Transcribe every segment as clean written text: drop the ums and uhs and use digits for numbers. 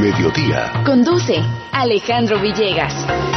mediodía. Conduce Alejandro Villegas.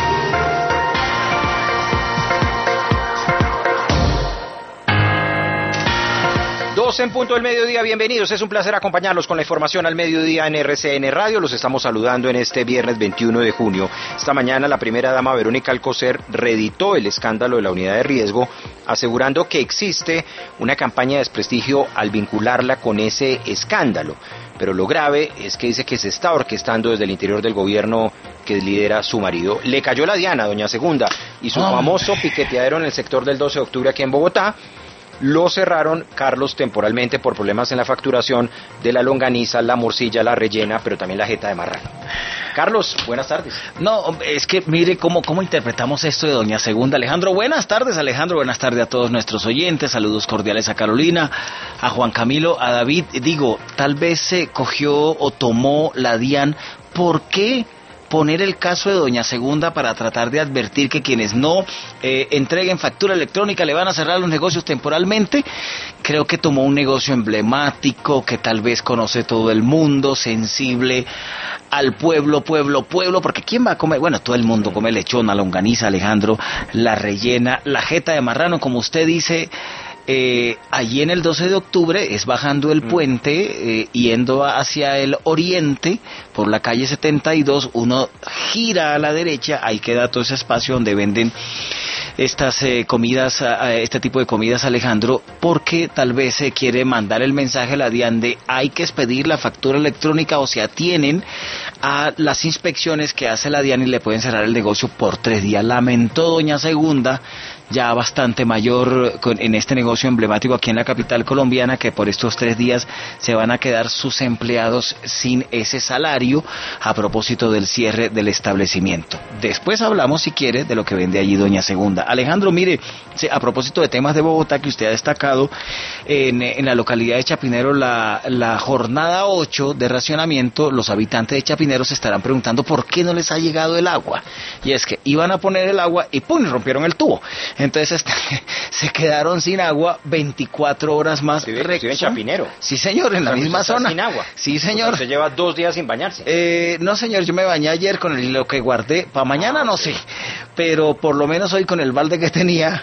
12 en punto del mediodía, bienvenidos. Es un placer acompañarlos con la información al mediodía en RCN Radio. Los estamos saludando en este viernes 21 de junio. Esta mañana la primera dama Verónica Alcocer reeditó el escándalo de la unidad de riesgo, asegurando que existe una campaña de desprestigio al vincularla con ese escándalo. Pero lo grave es que dice que se está orquestando desde el interior del gobierno que lidera su marido. Le cayó la diana, doña Segunda, y su famoso piqueteadero en el sector del 12 de octubre aquí en Bogotá. Lo cerraron, Carlos, temporalmente por problemas en la facturación de la longaniza, la morcilla, la rellena, pero también la jeta de marrano. Carlos, buenas tardes. No, es que mire cómo interpretamos esto de doña Segunda. Alejandro, buenas tardes, Alejandro, buenas tardes a todos nuestros oyentes, saludos cordiales a Carolina, a Juan Camilo, a David. Digo, tal vez se cogió o tomó la DIAN. ¿Por qué poner el caso de doña Segunda para tratar de advertir que quienes no entreguen factura electrónica le van a cerrar los negocios temporalmente? Creo que tomó un negocio emblemático que tal vez conoce todo el mundo, sensible al pueblo, porque ¿quién va a comer? Bueno, todo el mundo come lechona, longaniza, Alejandro, la rellena, la jeta de marrano, como usted dice. Allí en el 12 de octubre es bajando el puente, yendo hacia el oriente por la calle 72, uno gira a la derecha, ahí queda todo ese espacio donde venden estas comidas, este tipo de comidas, Alejandro, porque tal vez se quiere mandar el mensaje a la DIAN de hay que expedir la factura electrónica o se atienen a las inspecciones que hace la DIAN y le pueden cerrar el negocio por 3 días. Lamentó doña Segunda, ya bastante mayor en este negocio emblemático aquí en la capital colombiana, que por estos 3 días se van a quedar sus empleados sin ese salario a propósito del cierre del establecimiento. Después hablamos, si quiere, de lo que vende allí doña Segunda. Alejandro, mire, a propósito de temas de Bogotá que usted ha destacado, en la localidad de Chapinero, la jornada 8 de racionamiento, los habitantes de Chapinero se estarán preguntando por qué no les ha llegado el agua. Y es que iban a poner el agua y ¡pum!, rompieron el tubo. Entonces se quedaron sin agua 24 horas más. ¿Estoy en Chapinero? Sí, señor, en la misma zona. Sin agua. Sí, señor. Se lleva 2 días sin bañarse. No, señor, yo me bañé ayer con lo que guardé. Para mañana no sé, pero por lo menos hoy con el balde que tenía,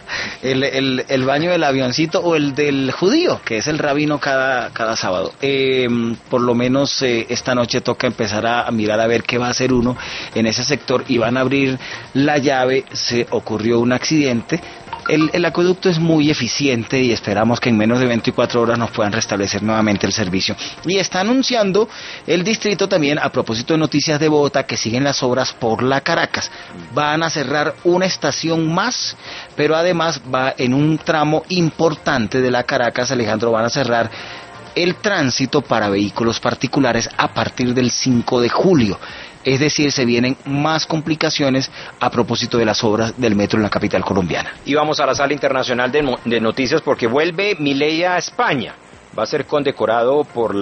el baño del avioncito o el del judío, que es el rabino cada sábado. Por lo menos esta noche toca empezar a mirar a ver qué va a hacer uno en ese sector y van a abrir la llave. Se ocurrió un accidente. El acueducto es muy eficiente y esperamos que en menos de 24 horas nos puedan restablecer nuevamente el servicio. Y está anunciando el distrito también, a propósito de Noticias de Bogotá, que siguen las obras por la Caracas. Van a cerrar una estación más, pero además va en un tramo importante de la Caracas, Alejandro, van a cerrar el tránsito para vehículos particulares a partir del 5 de julio. Es decir, se vienen más complicaciones a propósito de las obras del metro en la capital colombiana. Y vamos a la sala internacional de noticias porque vuelve Milei a España. Va a ser condecorado por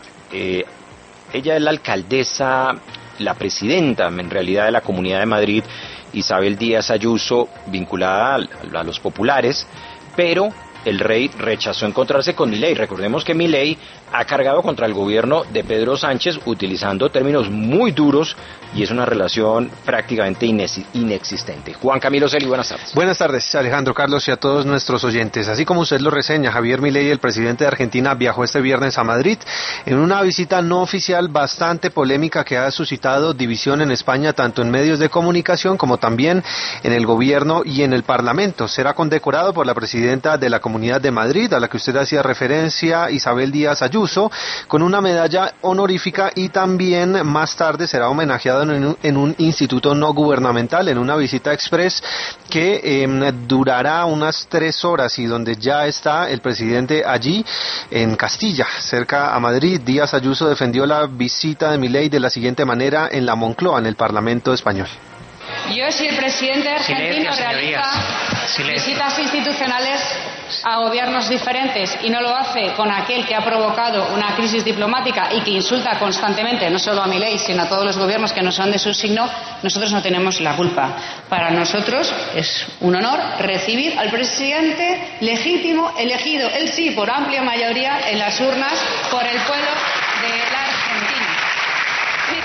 ella es la alcaldesa, la presidenta en realidad de la Comunidad de Madrid, Isabel Díaz Ayuso, vinculada a los populares, pero el rey rechazó encontrarse con Milei. Recordemos que Milei ha cargado contra el gobierno de Pedro Sánchez utilizando términos muy duros y es una relación prácticamente inexistente. Juan Camilo Celi, buenas tardes. Buenas tardes, Alejandro, Carlos y a todos nuestros oyentes. Así como usted lo reseña, Javier Milei, el presidente de Argentina, viajó este viernes a Madrid en una visita no oficial bastante polémica que ha suscitado división en España, tanto en medios de comunicación como también en el gobierno y en el Parlamento. Será condecorado por la presidenta de la Comunidad de Madrid, a la que usted hacía referencia, Isabel Díaz Ayuso, con una medalla honorífica, y también más tarde será homenajeado en un instituto no gubernamental, en una visita express que durará unas 3 horas y donde ya está el presidente allí en Castilla, cerca a Madrid. Díaz Ayuso defendió la visita de Milei de la siguiente manera en la Moncloa, en el Parlamento español. Yo, si el presidente argentino realiza visitas institucionales a gobiernos diferentes y no lo hace con aquel que ha provocado una crisis diplomática y que insulta constantemente no solo a Milei sino a todos los gobiernos que no son de su signo, nosotros no tenemos la culpa. Para nosotros es un honor recibir al presidente legítimo, elegido, él sí, por amplia mayoría en las urnas por el pueblo de la Argentina.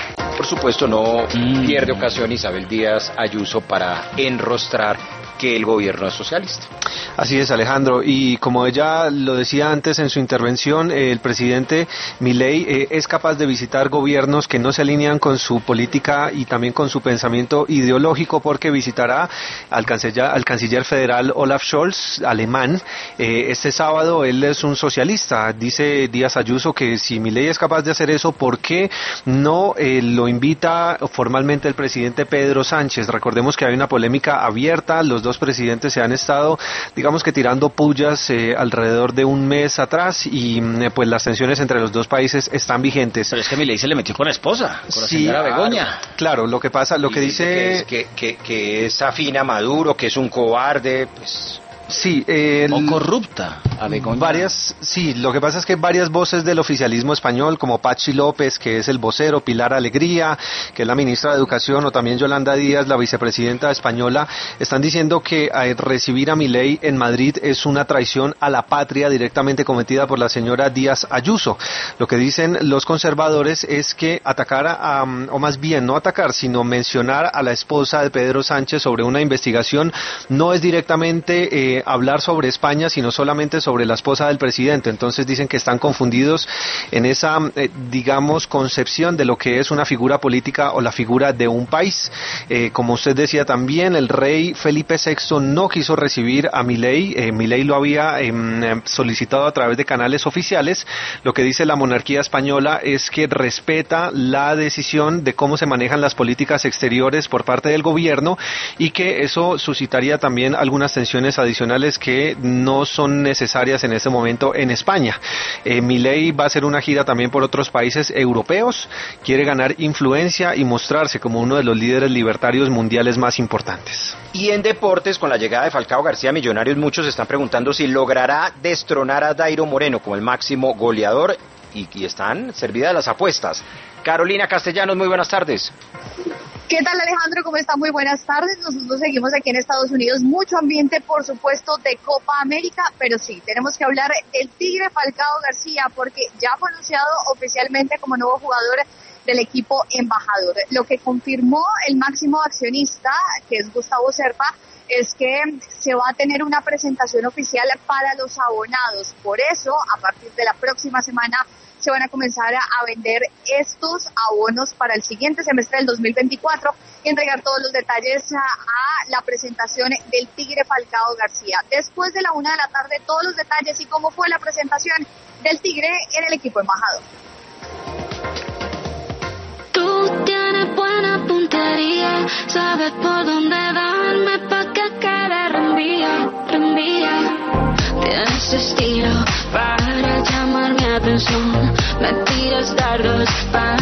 supuesto no pierde ocasión Isabel Díaz Ayuso para enrostrar que el gobierno es socialista. Así es, Alejandro, y como ella lo decía antes en su intervención, el presidente Milei es capaz de visitar gobiernos que no se alinean con su política y también con su pensamiento ideológico, porque visitará al canciller federal Olaf Scholz, alemán, este sábado. Él es un socialista. Dice Díaz Ayuso que si Milei es capaz de hacer eso, ¿por qué no lo invita formalmente el presidente Pedro Sánchez? Recordemos que hay una polémica abierta, los dos presidentes se han estado, digamos que tirando pullas alrededor de un mes atrás, y pues las tensiones entre los dos países están vigentes. Pero es que Milei se le metió con la esposa, con la señora Begoña. Claro, lo que pasa, lo que dice... Que es afín a Maduro, que es un cobarde, pues... Sí, o corrupta a Begoña. Sí, lo que pasa es que varias voces del oficialismo español, como Patxi López, que es el vocero, Pilar Alegría, que es la ministra de Educación, o también Yolanda Díaz, la vicepresidenta española, están diciendo que recibir a Milei en Madrid es una traición a la patria directamente cometida por la señora Díaz Ayuso. Lo que dicen los conservadores es que atacar o más bien no atacar, sino mencionar a la esposa de Pedro Sánchez sobre una investigación no es directamente hablar sobre España, sino solamente sobre la esposa del presidente. Entonces dicen que están confundidos en esa, digamos, concepción de lo que es una figura política o la figura de un país. Como usted decía también, el rey Felipe VI no quiso recibir a Milei. Milei lo había solicitado a través de canales oficiales. Lo que dice la monarquía española es que respeta la decisión de cómo se manejan las políticas exteriores por parte del gobierno, y que eso suscitaría también algunas tensiones adicionales que no son necesarias en este momento en España. Milei va a hacer una gira también por otros países europeos, quiere ganar influencia y mostrarse como uno de los líderes libertarios mundiales más importantes. Y en deportes, con la llegada de Falcao García a Millonarios, muchos se están preguntando si logrará destronar a Dairo Moreno como el máximo goleador, y están servidas las apuestas. Carolina Castellanos, muy buenas tardes. ¿Qué tal, Alejandro? ¿Cómo está? Muy buenas tardes. Nosotros seguimos aquí en Estados Unidos. Mucho ambiente, por supuesto, de Copa América, pero sí, tenemos que hablar del Tigre Falcao García, porque ya fue anunciado oficialmente como nuevo jugador del equipo embajador. Lo que confirmó el máximo accionista, que es Gustavo Serpa, es que se va a tener una presentación oficial para los abonados. Por eso, a partir de la próxima semana, se van a comenzar a vender estos abonos para el siguiente semestre del 2024 y entregar todos los detalles a la presentación del Tigre Falcao García. Después de la 1 de la tarde, todos los detalles y cómo fue la presentación del Tigre en el equipo embajador. Tú tienes buena puntería, sabes por dónde darme pa' que quede reenvía. Tienes estilo para llamar mi atención, me tiras dardos para